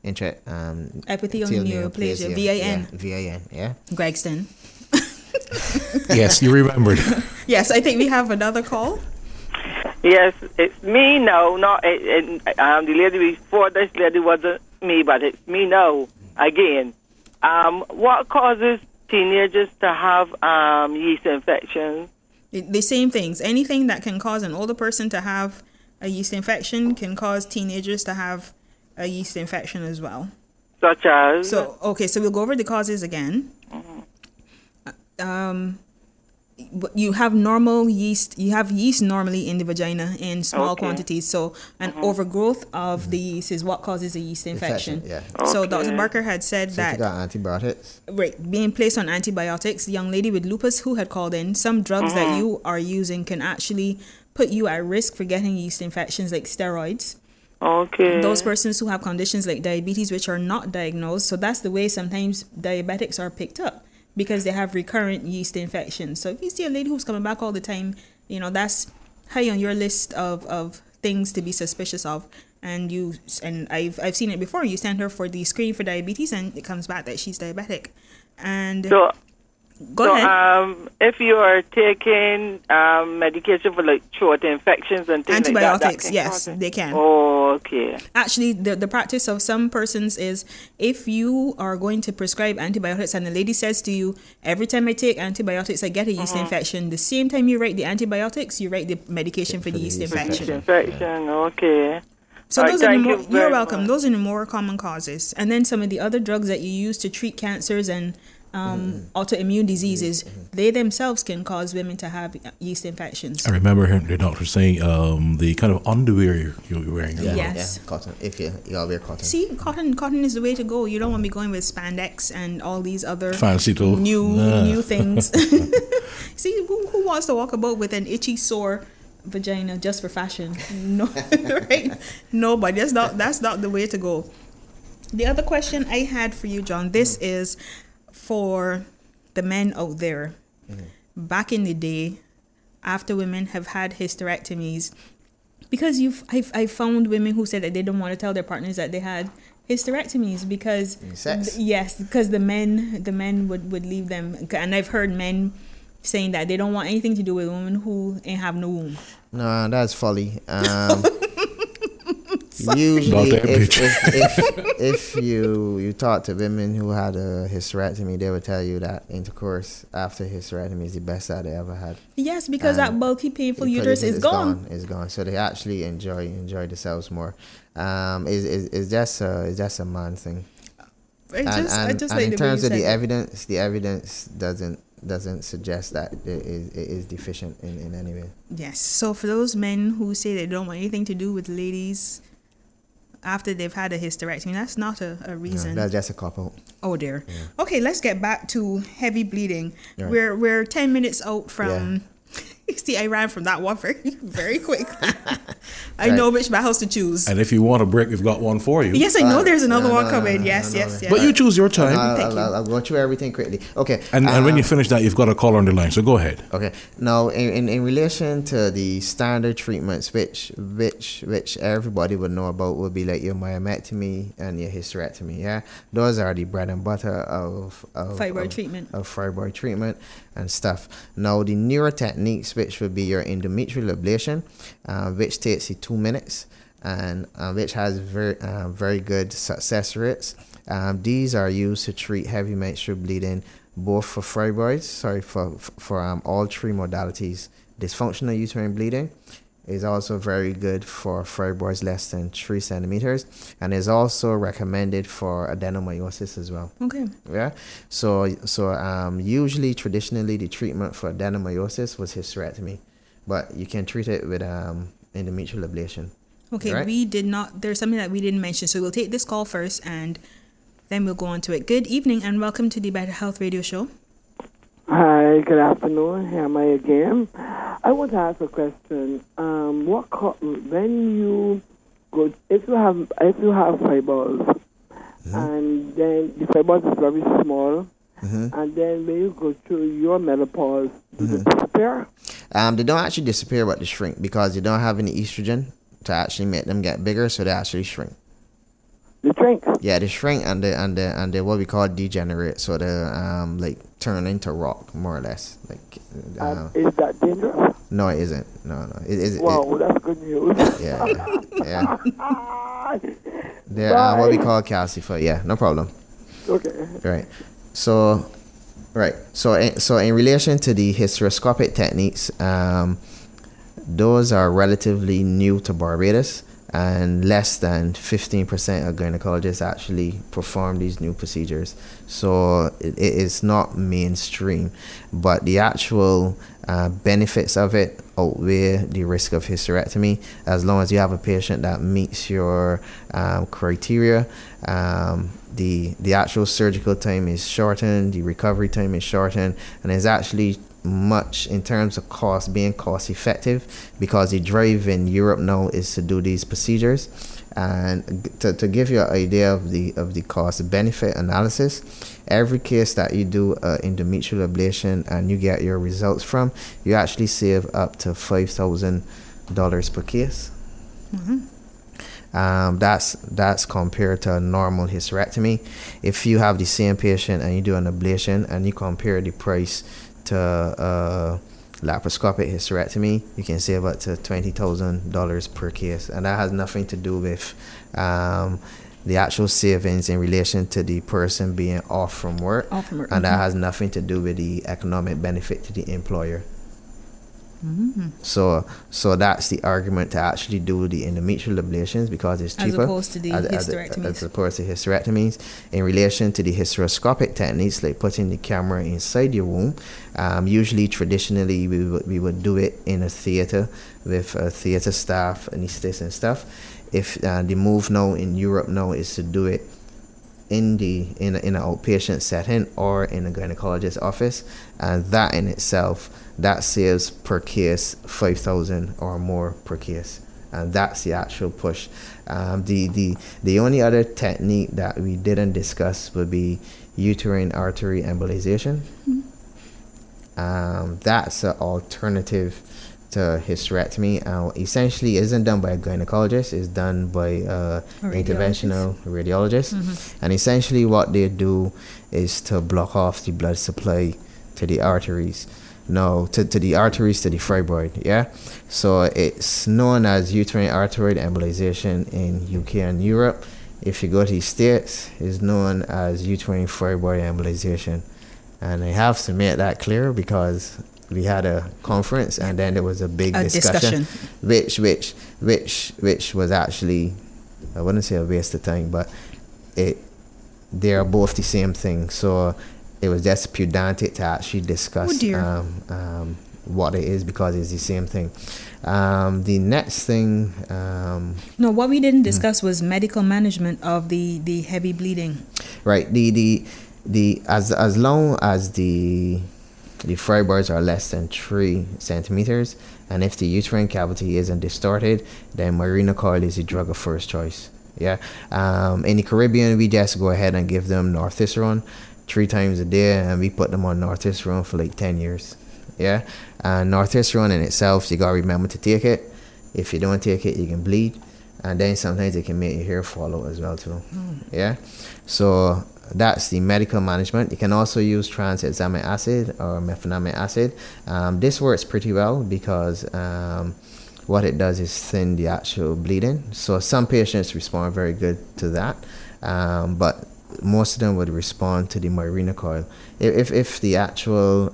neoplasia, VAN. VAN, yeah. Gregston. Yes, you remembered. Yes, I think we have another call. Yes, it's me now. Not the lady before this lady wasn't me, but it's me now again. What causes teenagers to have yeast infections? The same things. Anything that can cause an older person to have a yeast infection can cause teenagers to have a yeast infection as well. Such as? So we'll go over the causes again. You have normal yeast. You have yeast normally in the vagina in small quantities. So an overgrowth of the yeast is what causes a yeast infection. Yeah. So Dr. Barker had said that. You got antibiotics. Right, being placed on antibiotics. The young lady with lupus who had called in, some drugs that you are using can actually put you at risk for getting yeast infections, like steroids. Okay. Those persons who have conditions like diabetes which are not diagnosed. So that's the way sometimes diabetics are picked up, because they have recurrent yeast infections. So if you see a lady who's coming back all the time, that's high on your list of things to be suspicious of. And I've seen it before. You send her for the screening for diabetes, and it comes back that she's diabetic. And go ahead. If you are taking medication for like throat infections and things antibiotics, like that, yes, they can. Oh, okay. Actually, the practice of some persons is, if you are going to prescribe antibiotics and the lady says to you, every time I take antibiotics I get a yeast infection, the same time you write the antibiotics, you write the medication for the yeast infection. Okay. So you're welcome. Those are the more common causes. And then some of the other drugs that you use to treat cancers and autoimmune diseases, they themselves can cause women to have yeast infections. I remember the doctor saying the kind of underwear you're wearing. Yes. Yeah, cotton. If you all wear cotton. See, cotton is the way to go. You don't want to be going with spandex and all these other fancy new things. See, who wants to walk about with an itchy, sore vagina just for fashion? No, right? Nobody. That's not the way to go. The other question I had for you, John, this is for the men out there. Back in the day, after women have had hysterectomies, because I found women who said that they don't want to tell their partners that they had hysterectomies because because the men would leave them. And I've heard men saying that they don't want anything to do with women who ain't have no womb. No, that's folly. Usually, if you talk to women who had a hysterectomy, they would tell you that intercourse after hysterectomy is the best that they ever had. Yes, because that bulky, painful uterus is gone. It's gone. So they actually enjoy themselves more. It's just a man thing. In terms of the evidence doesn't suggest that it is deficient in any way. Yes. So for those men who say they don't want anything to do with ladies after they've had a hysterectomy, that's not a reason. No, that's just a couple. Oh dear. Yeah. Okay, let's get back to heavy bleeding. Right. We're 10 minutes out from. Yeah. See, I ran from that one very quickly. I know which battles to choose. And if you want a break, we've got one for you. Yes, I know there's another one coming. Yes. But you choose your time. I'll go through everything quickly. Okay. And when you finish that, you've got a caller on the line. So go ahead. Okay. Now, in relation to the standard treatments, which everybody would know about, would be like your myomectomy and your hysterectomy. Yeah, those are the bread and butter of fibroid treatment and stuff. Now, the newer techniques, which would be your endometrial ablation, which takes you 2 minutes and which has very good success rates. These are used to treat heavy menstrual bleeding, both for fibroids, for all three modalities. Dysfunctional uterine bleeding is also very good for fibroids less than 3 centimeters, and is also recommended for adenomyosis as well. Okay. Yeah. So usually, traditionally, the treatment for adenomyosis was hysterectomy, but you can treat it with endometrial ablation. Okay. Right? There's something that we didn't mention, so we'll take this call first, and then we'll go on to it. Good evening, and welcome to the Better Health Radio Show. Hi, good afternoon. Here am I again. I want to ask a question. When you go, if you have fibers, and then the fibers is very small, and then when you go through your menopause, do they disappear? They don't actually disappear, but they shrink because you don't have any estrogen to actually make them get bigger, so they actually shrink. They shrink? Yeah, they shrink and they what we call degenerate, so they like turn into rock, more or less. Like, is that dangerous? No, it isn't. No. Wow, that's good news. Yeah. They're what we call calcified. Yeah, no problem. Okay. Right. So in relation to the hysteroscopic techniques, those are relatively new to Barbados, and less than 15% of gynecologists actually perform these new procedures. So it is not mainstream, but the actual benefits of it outweigh the risk of hysterectomy as long as you have a patient that meets your criteria. The actual surgical time is shortened, the recovery time is shortened, and it's actually much in terms of cost, being cost effective, because the drive in Europe now is to do these procedures. And to give you an idea of the cost benefit analysis, every case that you do endometrial ablation and you get your results from, you actually save up to $5,000 per case. That's compared to a normal hysterectomy. If you have the same patient and you do an ablation and you compare the price to laparoscopic hysterectomy, you can save up to $20,000 per case, and that has nothing to do with the actual savings in relation to the person being off from work. And that has nothing to do with the economic benefit to the employer. So that's the argument to actually do the endometrial ablations, because it's cheaper as opposed to the hysterectomies. As opposed to hysterectomies. In relation to the hysteroscopic techniques, like putting the camera inside your womb, usually traditionally we would do it in a theater with theater staff, anesthetists and stuff. If the move now in Europe now is to do it in an outpatient setting or in a gynecologist's office, and that in itself, that saves per case $5,000 or more per case, and that's the actual push. The only other technique that we didn't discuss would be uterine artery embolization. That's an alternative to hysterectomy. Essentially isn't done by a gynecologist, it's done by interventional radiologist. And essentially what they do is to block off the blood supply to the arteries. No, to the arteries to the fibroid, yeah? So it's known as uterine artery embolization in UK and Europe. If you go to the States, it's known as uterine fibroid embolization. And I have to make that clear because we had a conference and then there was a big discussion. which was actually, I wouldn't say a waste of time, but they are both the same thing. So it was just pedantic to actually discuss what it is, because it's the same thing. The next thing, no, what we didn't discuss was medical management of the heavy bleeding. Right. As long as the fibroids are less than 3 centimeters, and if the uterine cavity isn't distorted, then Mirena coil is the drug of first choice. Yeah. In the Caribbean, we just go ahead and give them northisterone 3 times a day, and we put them on northisterone for like 10 years. Yeah. And northisterone in itself, you gotta remember to take it. If you don't take it, you can bleed, and then sometimes it can make your hair fall out as well too. Yeah. So that's the medical management. You can also use tranexamic acid or mefenamic acid. This works pretty well because what it does is thin the actual bleeding. So some patients respond very good to that, but most of them would respond to the Mirena coil. If the actual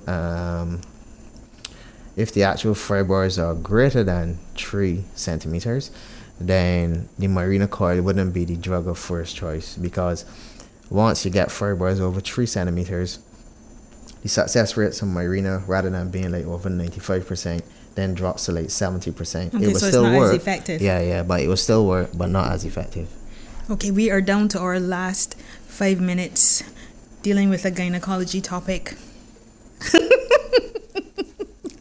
fibroids are greater than 3 centimeters, then the Mirena coil wouldn't be the drug of first choice, because once you get fibroids over 3 centimeters, the success rates of Mirena, rather than being like over 95%, then drops to like 70%. Okay, it will so still it's not work. as effective. Yeah, but it will still work, but not as effective. Okay, we are down to our last 5 minutes dealing with a gynecology topic.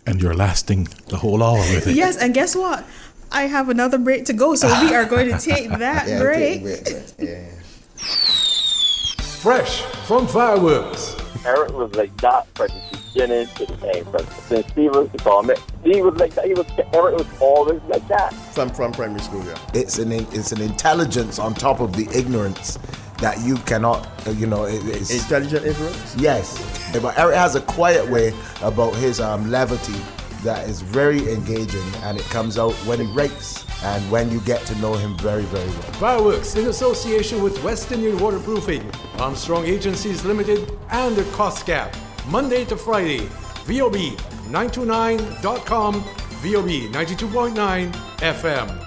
And you're lasting the whole hour with it. Yes, and guess what? I have another break to go, so we are going to take that break. Fresh from Fireworks. Eric was like that from the beginning to the end. From St. Stephen's to Comet, he was like that. Eric was always like that. From primary school, yeah. It's an intelligence on top of the ignorance that you cannot, it's intelligent ignorance. Yes, but Eric has a quiet way about his levity that is very engaging, and it comes out when he writes and when you get to know him very, very well. Fireworks in association with West Indian Waterproofing, Armstrong Agencies Limited, and the Cost Gap. Monday to Friday, VOB929.com, VOB 92.9 FM.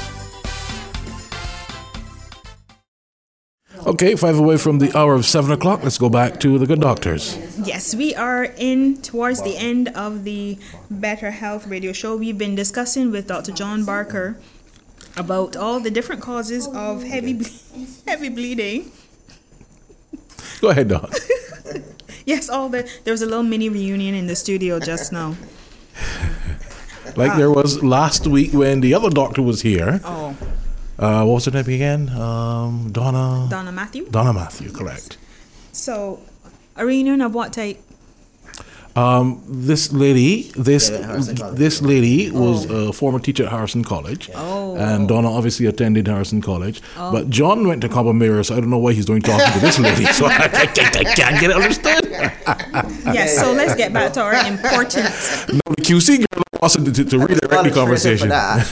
Okay, 5 away from the hour of 7 o'clock. Let's go back to the good doctors. Yes, we are in towards the end of the Better Health Radio Show. We've been discussing with Dr. John Barker about all the different causes of heavy bleeding. Go ahead, Doc. Yes, there was a little mini reunion in the studio just now. Like there was last week when the other doctor was here. Oh. What was her name again? Donna Matthew? Donna Matthew, correct. So, a reunion of what type? This lady was a former teacher at Harrison College. Oh. And Donna obviously attended Harrison College. Oh. But John went to Copper Mirror, so I don't know why he's doing talking to this lady. So I can't get it understood. Yes, so let's get back to our important... No, the QC girl wants to redirect the conversation.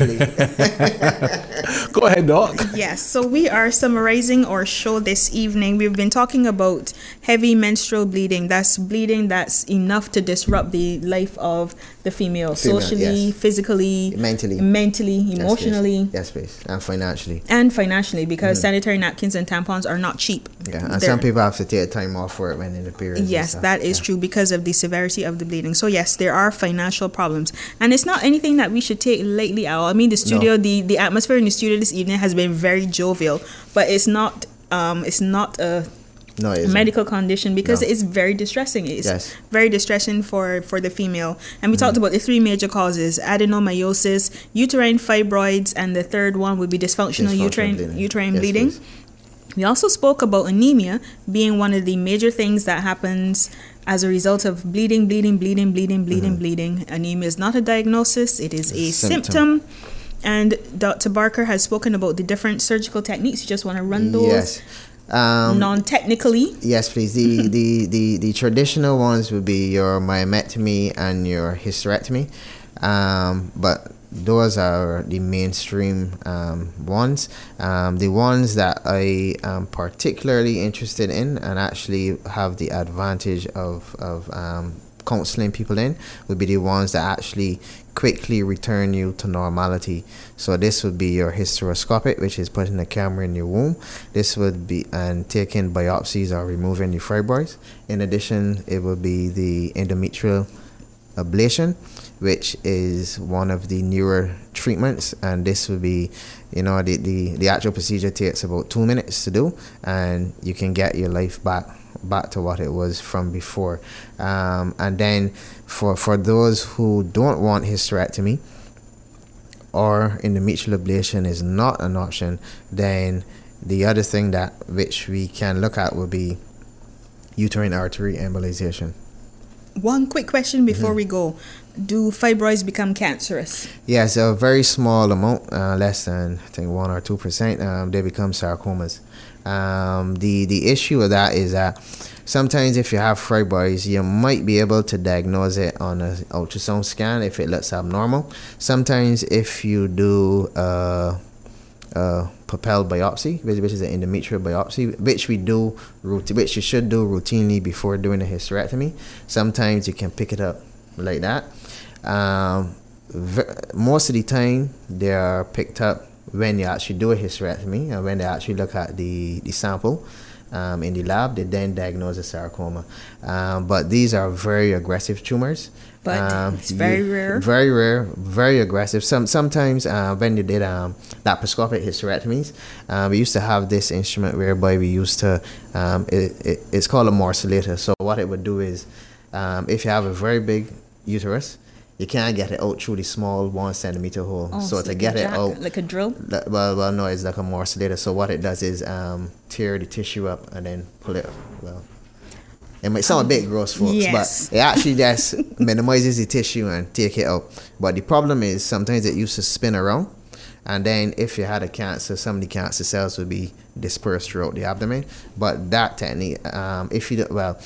Go ahead, Doc. Yes, so we are summarizing our show this evening. We've been talking about heavy menstrual bleeding. That's bleeding that's enough to disrupt the life of the female socially, yes. Physically, mentally, emotionally. Yes, please. And financially. Because sanitary napkins and tampons are not cheap. Yeah, and some people have to take time off for it when in the period. Yes, that is true because of the severity of the bleeding. So yes, there are financial problems. And it's not anything that we should take lightly at all. I mean, the studio, the atmosphere in the studio this evening has been very jovial, but it's not a medical condition because it's very distressing. It's very distressing for the female. And we talked about the three major causes: adenomyosis, uterine fibroids, and the third one would be dysfunctional uterine bleeding. Please. We also spoke about anemia being one of the major things that happens as a result of bleeding. Anemia is not a diagnosis, it is a symptom. And Dr. Barker has spoken about the different surgical techniques. You just want to run those? Yes. Non-technically? Yes, please. The traditional ones would be your myomectomy and your hysterectomy. But those are the mainstream ones. The ones that I am particularly interested in and actually have the advantage of counseling people in would be the ones that actually quickly return you to normality. So this would be your hysteroscopic, which is putting a camera in your womb. This would be taking biopsies or removing your fibroids. In addition, it would be the endometrial ablation, which is one of the newer treatments, and this would be, the actual procedure takes about 2 minutes to do, and you can get your life back to what it was from before. And then for those who don't want hysterectomy or endometrial ablation is not an option, then the other thing which we can look at would be uterine artery embolization. One quick question before we go. Do fibroids become cancerous? Yes, a very small amount, less than I think 1 or 2%. They become sarcomas. The issue with that is that sometimes if you have fibroids, you might be able to diagnose it on an ultrasound scan if it looks abnormal. Sometimes if you do a papal biopsy, which is an endometrial biopsy, which you should do routinely before doing a hysterectomy, sometimes you can pick it up like that. Most of the time they are picked up when you actually do a hysterectomy, and when they actually look at the sample in the lab, they then diagnose a sarcoma. But these are very aggressive tumors. But it's very rare. Very rare, very aggressive. Sometimes when they did laparoscopic hysterectomies, we used to have this instrument whereby we used to, it's called a morcellator. So what it would do is, if you have a very big uterus, you can't get it out through the small 1 centimeter hole. So to get it out, like a drill. Well, no, it's like a morcellator. So what it does is tear the tissue up and then pull it. Well, it might sound a bit gross, folks, but it actually just minimizes the tissue and take it out. But the problem is sometimes it used to spin around, and then if you had a cancer, some of the cancer cells would be dispersed throughout the abdomen. But that technique, if you do, well,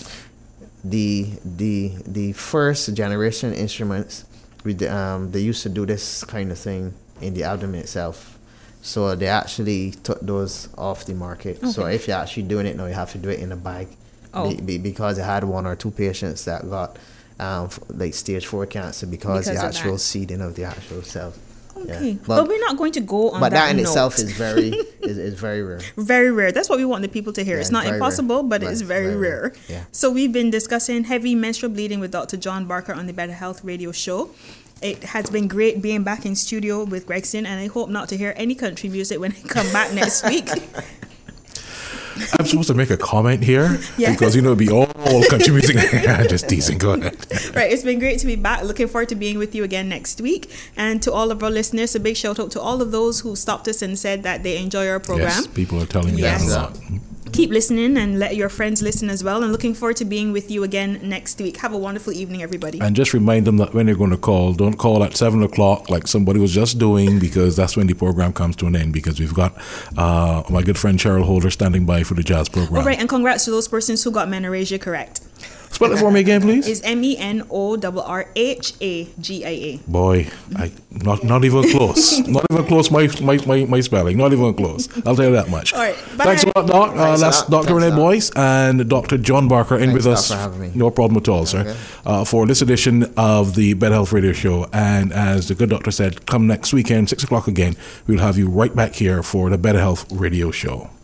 the first generation instruments, they used to do this kind of thing in the abdomen itself. So they actually took those off the market. Okay. So if you're actually doing it now, you have to do it in a bag. Because I had 1 or 2 patients that got like stage 4 cancer because the actual seeding of the actual cells. Okay, yeah. But we're not going to go on that. But that in note. Itself is very is very rare. Very rare. That's what we want the people to hear. It's not impossible, but it is very rare. Yeah. So we've been discussing heavy menstrual bleeding with Dr. John Barker on the Better Health Radio Show. It has been great being back in studio with Gregson, and I hope not to hear any country music when I come back next week. I'm supposed to make a comment here because it'd be all country music. Just teasing. Go ahead. Right, it's been great to be back. Looking forward to being with you again next week. And to all of our listeners, a big shout out to all of those who stopped us and said that they enjoy our program. Yes, people are telling me that a lot. Keep listening and let your friends listen as well. And looking forward to being with you again next week. Have a wonderful evening, everybody. And just remind them that when they're going to call, don't call at 7 o'clock like somebody was just doing, because that's when the program comes to an end, because we've got my good friend Cheryl Holder standing by for the jazz program. All right, and congrats to those persons who got menorrhagia correct. Spell it for me again, please. It's MENORRHAGIA. Boy, not even close. Not even close. My spelling. Not even close. I'll tell you that much. All right. Thanks a lot, Doc. That's Dr. Renee Boyce and Dr. John Barker in with us. For having me. No problem at all, sir. For this edition of the Better Health Radio Show. And as the good doctor said, come next weekend, 6 o'clock again. We'll have you right back here for the Better Health Radio Show.